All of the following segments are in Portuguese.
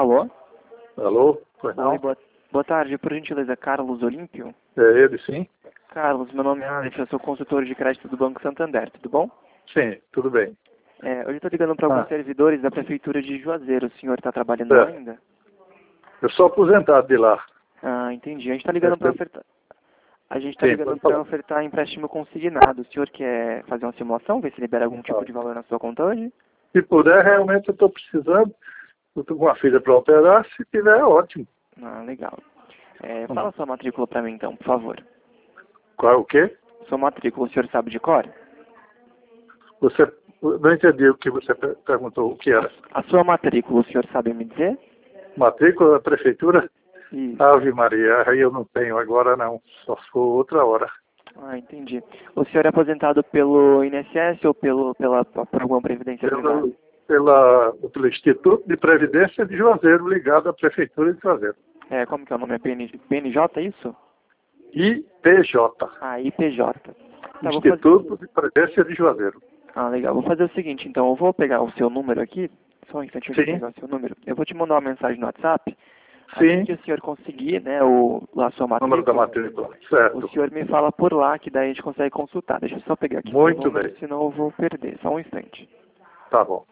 Alô? Alô? Pois não? Oi, boa tarde. Por gentileza, Carlos Olímpio? É ele, sim? Carlos, meu nome é Alex, eu sou consultor de crédito do Banco Santander, tudo bom? Sim, tudo bem. Hoje estou ligando para alguns servidores da Prefeitura de Juazeiro. O senhor está trabalhando lá É, ainda? eu sou aposentado de lá. Ah, entendi. A gente está ligando para ofertar... A gente está Sim, ligando pode para falar. ofertar empréstimo consignado. O senhor quer fazer uma simulação, ver se libera algum tipo de valor na sua conta hoje? Se puder, realmente eu estou precisando. Eu estou com uma filha para operar. Se tiver, é ótimo. Ah, legal. Fala sua matrícula para mim então, por favor. Qual é o quê? Sua matrícula, o senhor sabe de cor? Você não entendi o que você perguntou. O que era? A sua matrícula, o senhor sabe me dizer? Matrícula da prefeitura? Isso. Ave Maria, aí eu não tenho agora não. Só se for outra hora. Ah, entendi. O senhor é aposentado pelo INSS ou por alguma previdência privada? Pelo Instituto de Previdência de Juazeiro, ligado à Prefeitura de Juazeiro. Como que é o nome? É PNJ, é isso? IPJ. Ah, IPJ. Tá, Instituto de Previdência de Juazeiro. Ah, legal. Vou fazer o seguinte, então. Eu vou pegar o seu número aqui. Só um instantinho para Sim. pegar o seu número. Eu vou te mandar uma mensagem no WhatsApp. Sim. Assim que o senhor conseguir, né, a sua Número da matrícula, matrícula. Certo. o senhor me fala por lá, que daí a gente consegue consultar. Deixa eu só pegar aqui o Muito número, bem. senão eu vou perder. Só um instante. Tá bom.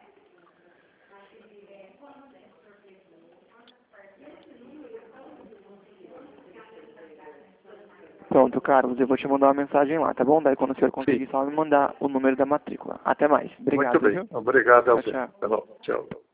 Pronto, Carlos, eu vou te mandar uma mensagem lá, tá bom? Daí quando o senhor conseguir, Sim. só me mandar o número da matrícula. Até mais. Obrigado, Muito bem. viu? Obrigado a Tchau, você. tchau. Tá bom. Tchau.